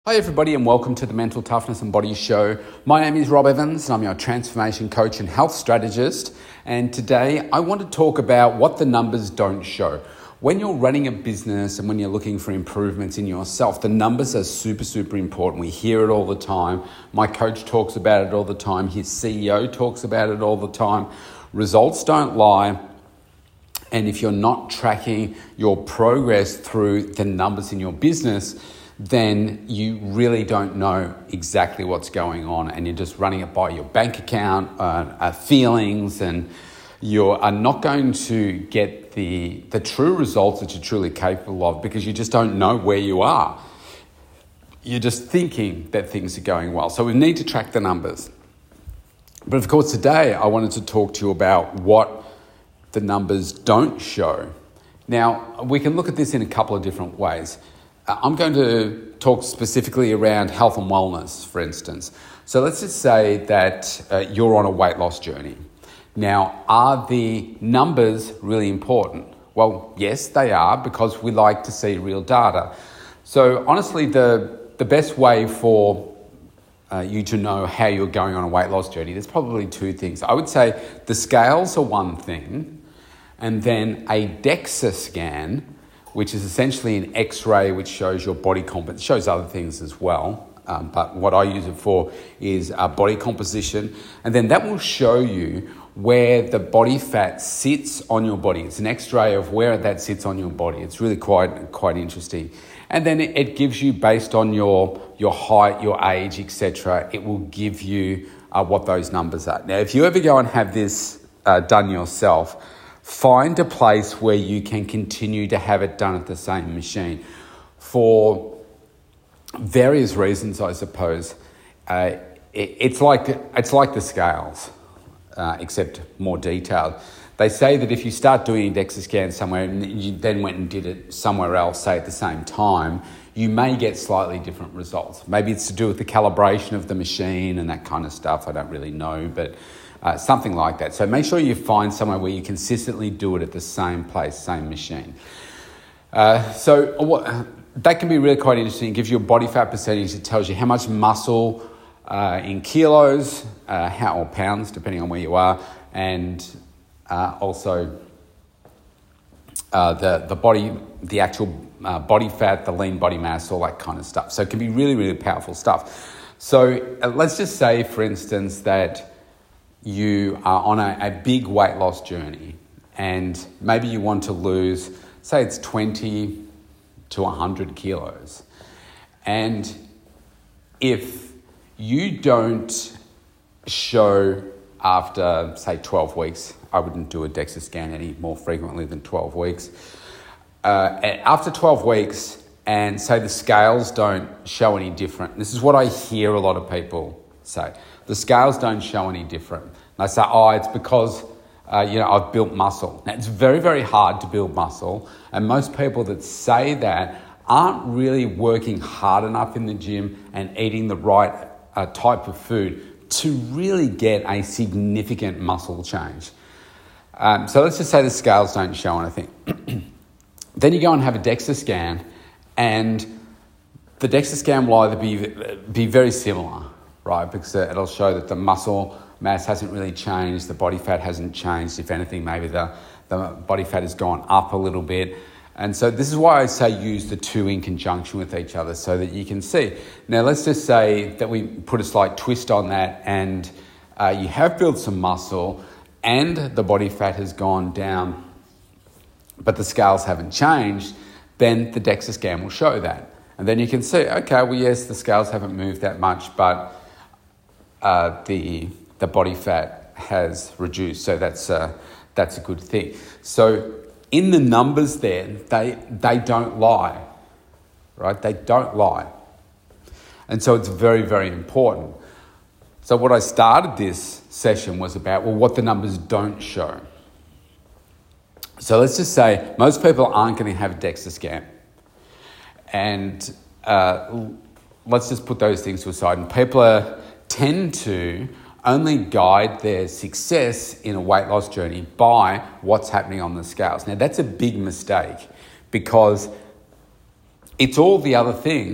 Hi everybody and welcome to the Mental Toughness and Body Show. My name is Rob Evans and I'm your transformation coach and health strategist. And today I want to talk about what the numbers don't show. When you're running a business and when you're looking for improvements in yourself, the numbers are super important. We hear it all the time. My coach talks about it all the time. His CEO talks about it all the time. Results don't lie. And if you're not tracking your progress through the numbers in your business, then you really don't know exactly what's going on and you're just running it by your bank account, feelings, and you are not going to get the true results that you're truly capable of because you just don't know where you are. You're just thinking that things are going well. So we need to track the numbers. But of course today I wanted to talk to you about what the numbers don't show. Now we can look at this in a couple of different ways. I'm going to talk specifically around health and wellness, for instance. So let's just say that you're on a weight loss journey. Now, are the numbers really important? Well, yes, they are, because we like to see real data. So honestly, the best way for you to know how you're going on a weight loss journey, there's probably two things. I would say the scales are one thing, and then a DEXA scan, which is essentially an X-ray which shows your body composition. It shows other things as well, but what I use it for is body composition. And then that will show you where the body fat sits on your body. It's an X-ray of where that sits on your body. It's really quite interesting. And then it gives you, based on your height, your age, etc., it will give you what those numbers are. Now, if you ever go and have this done yourself, find a place where you can continue to have it done at the same machine. For various reasons, I suppose, it's like the scales, except more detailed. They say that if you start doing a DEXA scan somewhere and you then went and did it somewhere else, say at the same time, you may get slightly different results. Maybe it's to do with the calibration of the machine and that kind of stuff. I don't really know, but something like that. So make sure you find somewhere where you consistently do it at the same place, same machine. That can be really quite interesting. It gives you a body fat percentage. It tells you how much muscle in kilos, or pounds, depending on where you are, and also the actual body fat, the lean body mass, all that kind of stuff. So it can be really powerful stuff. So let's just say, for instance, that you are on a big weight loss journey and maybe you want to lose, say it's 20 to 100 kilos. And if you don't show after, say, 12 weeks, I wouldn't do a DEXA scan any more frequently than 12 weeks. After 12 weeks, and say the scales don't show any different, this is what I hear a lot of people say. The scales don't show any different. And I say, it's because I've built muscle. Now, it's very hard to build muscle, and most people that say that aren't really working hard enough in the gym and eating the right type of food to really get a significant muscle change. So let's just say the scales don't show anything. Then you go and have a DEXA scan, and the DEXA scan will either be very similar, right? Because it'll show that the muscle mass hasn't really changed, the body fat hasn't changed. If anything, maybe the body fat has gone up a little bit. And so this is why I say use the two in conjunction with each other so that you can see. Now, let's just say that we put a slight twist on that and you have built some muscle and the body fat has gone down, but the scales haven't changed, then the DEXA scan will show that. And then you can see, okay, well, yes, the scales haven't moved that much, but the body fat has reduced. So that's a good thing. So in the numbers there, they don't lie, right? They don't lie. And so it's very important. So what I started this session was about, what the numbers don't show. So let's just say most people aren't going to have a DEXA scan. And let's just put those things to a side. And people tend to only guide their success in a weight loss journey by what's happening on the scales. Now, that's a big mistake because it's all the other things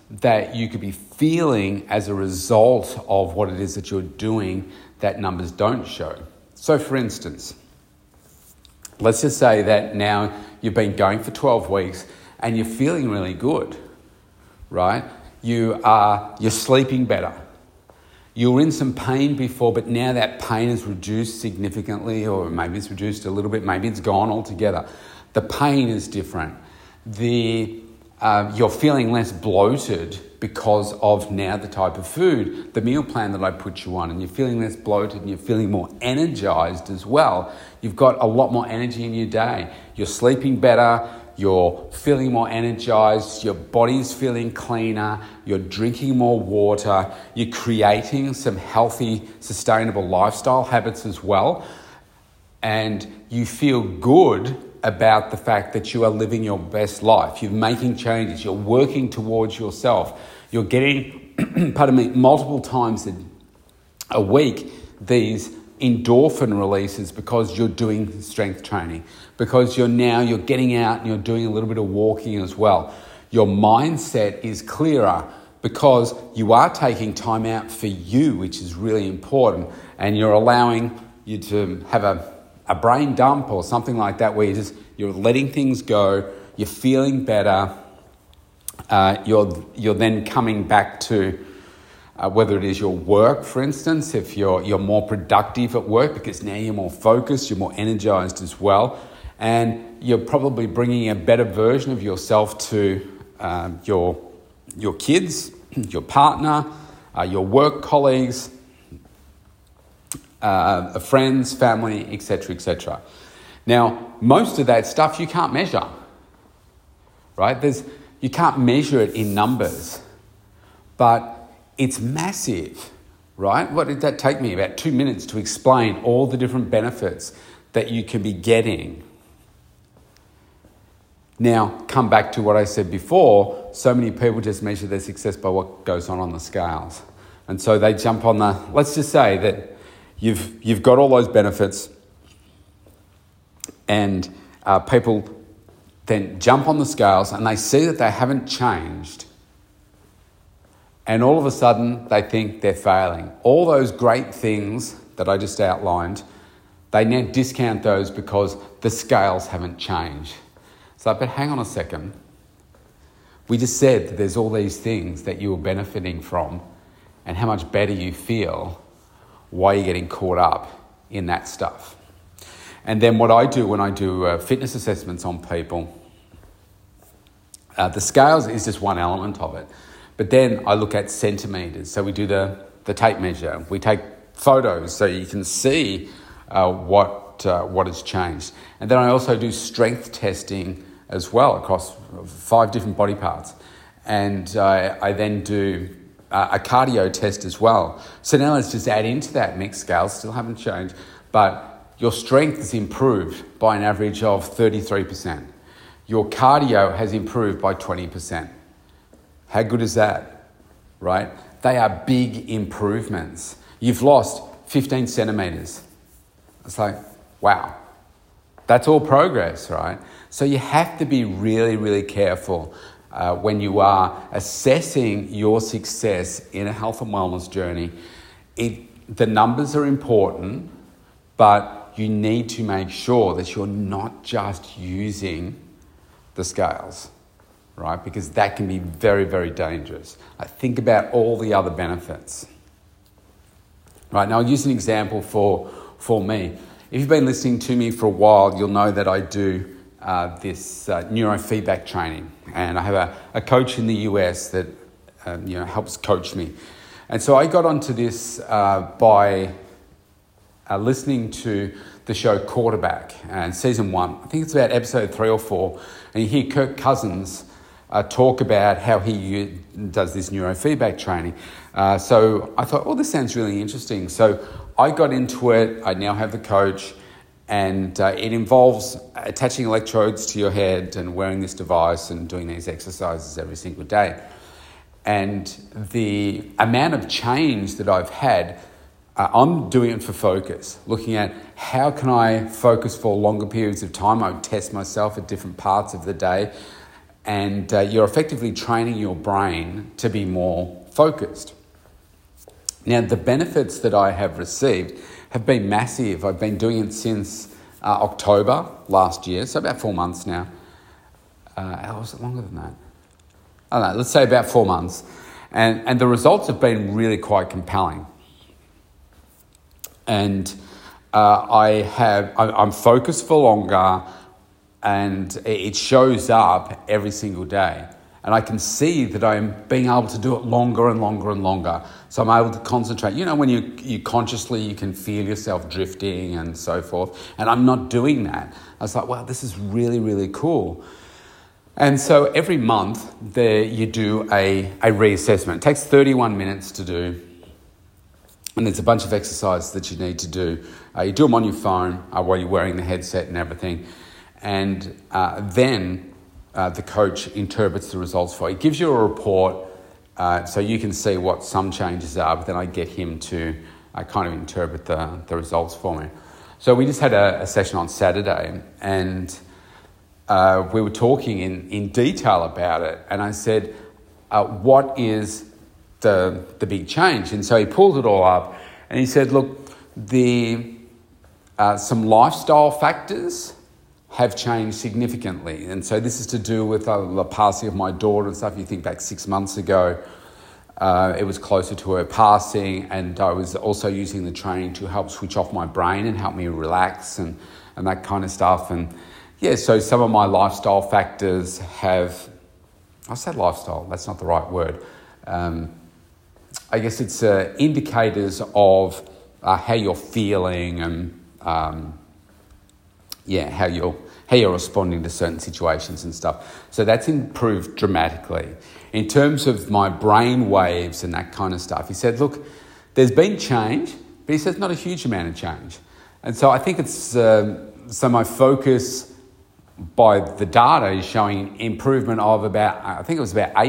that you could be feeling as a result of what it is that you're doing that numbers don't show. So for instance, let's just say that now you've been going for 12 weeks and you're feeling really good, right? You're sleeping better. You were in some pain before, but now that pain is reduced significantly, or maybe it's reduced a little bit, maybe it's gone altogether. The pain is different. You're feeling less bloated because of now the type of food, the meal plan that I put you on, and you're feeling less bloated and you're feeling more energized as well. You've got a lot more energy in your day. You're sleeping better. You're feeling more energized, your body's feeling cleaner, you're drinking more water, you're creating some healthy, sustainable lifestyle habits as well, and you feel good about the fact that you are living your best life. You're making changes, you're working towards yourself, you're getting, multiple times a week these endorphin releases because you're doing strength training, because you're getting out and you're doing a little bit of walking as well. Your mindset is clearer because you are taking time out for you, which is really important, and you're allowing you to have a brain dump or something like that where you're letting things go, you're feeling better, you're then coming back to whether it is your work, for instance, if you're more productive at work because now you're more focused, you're more energized as well, and you're probably bringing a better version of yourself to your kids, your partner, your work colleagues, friends, family, etc., etc. Now, most of that stuff you can't measure, right? You can't measure it in numbers, but it's massive, right? What did that take me? About 2 minutes to explain all the different benefits that you can be getting. Now, come back to what I said before, so many people just measure their success by what goes on the scales. And so they jump on let's just say that you've got all those benefits, and people then jump on the scales and they see that they haven't changed. And all of a sudden, they think they're failing. All those great things that I just outlined, they now discount those because the scales haven't changed. So, but hang on a second. We just said that there's all these things that you were benefiting from and how much better you feel. Why are you getting caught up in that stuff? And then what I do when I do fitness assessments on people, the scales is just one element of it. But then I look at centimetres. So we do the tape measure. We take photos so you can see what has changed. And then I also do strength testing as well across 5 different body parts. And I then do a cardio test as well. So now let's just add into that mix. Scales still haven't changed, but your strength is improved by an average of 33%. Your cardio has improved by 20%. How good is that, right? They are big improvements. You've lost 15 centimetres. It's like, wow, that's all progress, right? So you have to be really, really careful when you are assessing your success in a health and wellness journey. The numbers are important, but you need to make sure that you're not just using the scales, right? Because that can be very, very dangerous. Think about all the other benefits. Right, now I'll use an example for me. If you've been listening to me for a while, you'll know that I do this neurofeedback training. And I have a coach in the US that helps coach me. And so I got onto this by listening to the show Quarterback, and season 1. I think it's about episode 3 or 4. And you hear Kirk Cousins talk about how he does this neurofeedback training. So I thought, this sounds really interesting. So I got into it. I now have the coach, and it involves attaching electrodes to your head and wearing this device and doing these exercises every single day. And the amount of change that I've had, I'm doing it for focus, looking at how can I focus for longer periods of time. I test myself at different parts of the day. and you're effectively training your brain to be more focused. Now, the benefits that I have received have been massive. I've been doing it since October last year, so about 4 months now. Was it longer than that? I don't know, let's say about 4 months. And the results have been really quite compelling. And I'm focused for longer, and it shows up every single day. And I can see that I'm being able to do it longer and longer and longer. So I'm able to concentrate. You know, when you consciously, you can feel yourself drifting and so forth. And I'm not doing that. I was like, wow, this is really, really cool. And so every month you do a reassessment. It takes 31 minutes to do. And there's a bunch of exercises that you need to do. You do them on your phone while you're wearing the headset and everything. And then the coach interprets the results for you. He gives you a report so you can see what some changes are, but then I get him to kind of interpret the results for me. So we just had a session on Saturday, and we were talking in detail about it. And I said, what is the big change? And so he pulled it all up, and he said, look, some lifestyle factors have changed significantly. And so this is to do with the passing of my daughter and stuff. You think back 6 months ago, it was closer to her passing, and I was also using the training to help switch off my brain and help me relax and that kind of stuff. And yeah, so some of my lifestyle factors have, I said lifestyle, that's not the right word. I guess it's indicators of how you're feeling and how you're responding to certain situations and stuff. So that's improved dramatically. In terms of my brain waves and that kind of stuff, he said, look, there's been change, but he says not a huge amount of change. And so I think it's, so my focus by the data is showing improvement of about, I think it was about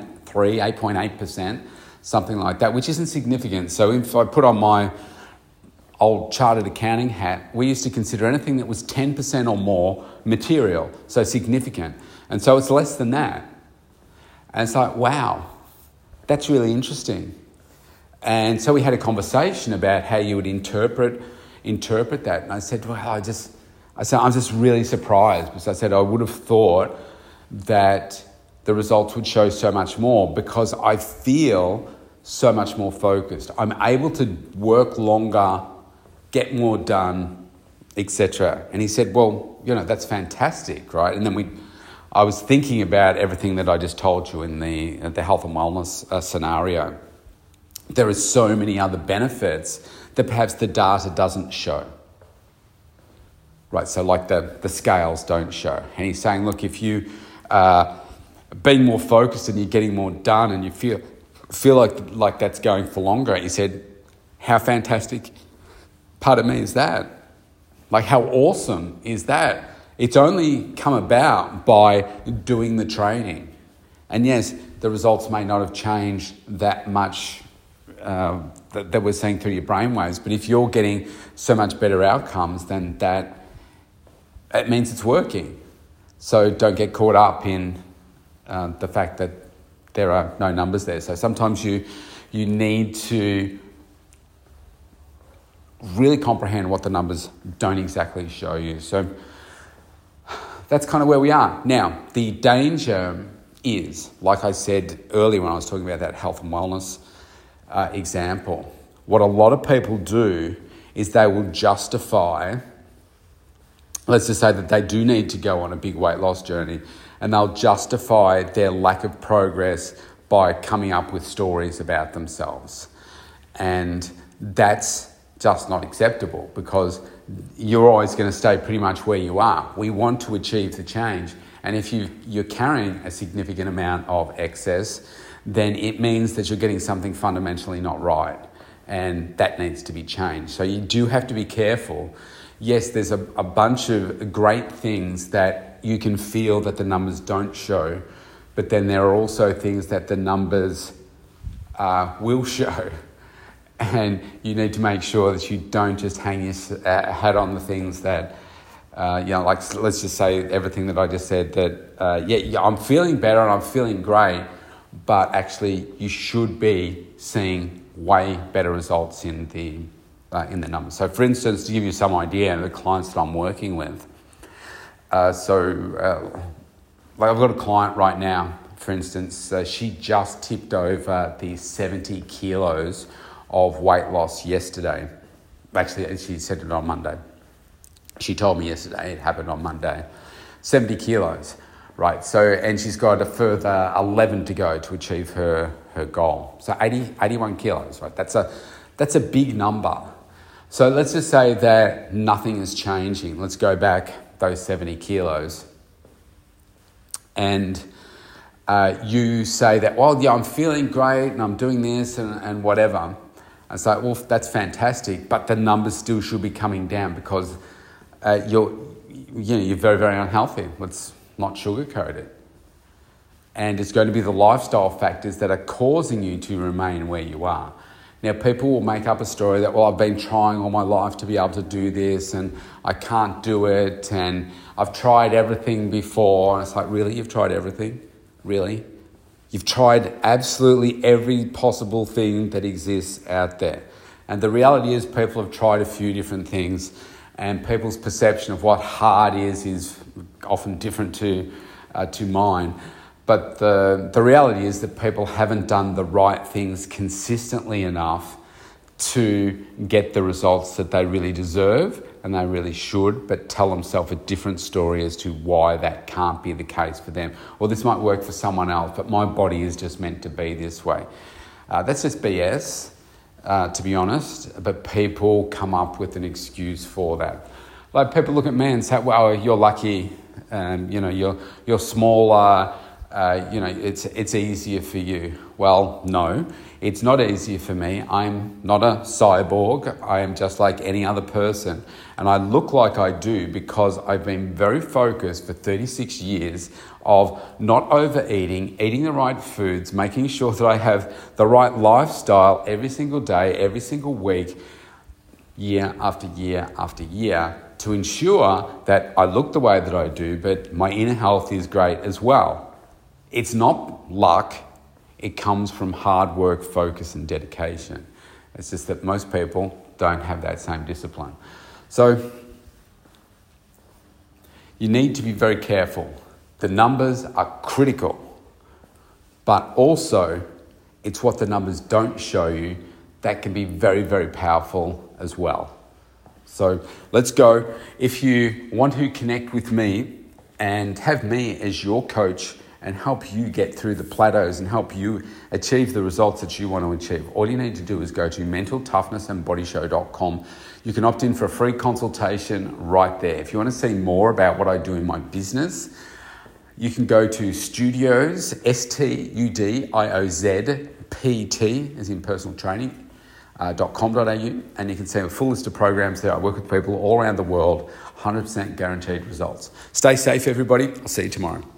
8.8%, something like that, which isn't significant. So if I put on my old chartered accounting hat, we used to consider anything that was 10% or more material, so significant. And so it's less than that. And it's like, wow, that's really interesting. And so we had a conversation about how you would interpret that. And I said, well, I'm just really surprised, because I said I would have thought that the results would show so much more, because I feel so much more focused. I'm able to work longer, get more done, etc. And he said, well, that's fantastic, right? And then I was thinking about everything that I just told you in the health and wellness scenario. There are so many other benefits that perhaps the data doesn't show. Right, so like the scales don't show. And he's saying, look, if you being more focused and you're getting more done and you feel like that's going for longer, he said, how fantastic, pardon me, is that? Like, how awesome is that? It's only come about by doing the training. And yes, the results may not have changed that much that we're seeing through your brainwaves, but if you're getting so much better outcomes, then it means it's working. So don't get caught up in the fact that there are no numbers there. So sometimes you need to really comprehend what the numbers don't exactly show you. So that's kind of where we are. Now, the danger is, like I said earlier when I was talking about that health and wellness example, what a lot of people do is they will justify, let's just say that they do need to go on a big weight loss journey, and they'll justify their lack of progress by coming up with stories about themselves. And that's just not acceptable, because you're always going to stay pretty much where you are. We want to achieve the change. And if you're carrying a significant amount of excess, then it means that you're getting something fundamentally not right. And that needs to be changed. So you do have to be careful. Yes, there's a bunch of great things that you can feel that the numbers don't show, but then there are also things that the numbers will show. And you need to make sure that you don't just hang your hat on the things that like let's just say everything that I just said, that I'm feeling better and I'm feeling great, but actually you should be seeing way better results in the numbers. So for instance, to give you some idea, the clients that I'm working with, like I've got a client right now, for instance, she just tipped over the 70 kilos of weight loss yesterday. Actually, she said it on Monday. She told me yesterday, it happened on Monday. 70 kilos, right? So, and she's got a further 11 to go to achieve her goal. So 81 kilos, right? That's a big number. So let's just say that nothing is changing. Let's go back those 70 kilos. And you say that, well, yeah, I'm feeling great and I'm doing this and whatever. It's like, well, that's fantastic, but the numbers still should be coming down because you're very, very unhealthy. Let's not sugarcoat it. And it's going to be the lifestyle factors that are causing you to remain where you are. Now, people will make up a story that, well, I've been trying all my life to be able to do this and I can't do it and I've tried everything before. And it's like, really? You've tried everything? Really? You've tried absolutely every possible thing that exists out there. And the reality is people have tried a few different things, and people's perception of what hard is often different to mine. But the reality is that people haven't done the right things consistently enough to get the results that they really deserve and they really should, but tell themselves a different story as to why that can't be the case for them. Or this might work for someone else, but my body is just meant to be this way. That's just BS, to be honest, but people come up with an excuse for that. Like people look at me and say, well, you're lucky, you're smaller, it's easier for you. Well, no, it's not easier for me. I'm not a cyborg. I am just like any other person. And I look like I do because I've been very focused for 36 years of not overeating, eating the right foods, making sure that I have the right lifestyle every single day, every single week, year after year after year, to ensure that I look the way that I do, but my inner health is great as well. It's not luck. It comes from hard work, focus, and dedication. It's just that most people don't have that same discipline. So you need to be very careful. The numbers are critical, but also it's what the numbers don't show you that can be very, very powerful as well. So let's go. If you want to connect with me and have me as your coach and help you get through the plateaus and help you achieve the results that you want to achieve, all you need to do is go to mentaltoughnessandbodyshow.com. You can opt in for a free consultation right there. If you want to see more about what I do in my business, you can go to studios, STUDIOZPT, as in personal training, .com.au, and you can see a full list of programs there. I work with people all around the world, 100% guaranteed results. Stay safe, everybody. I'll see you tomorrow.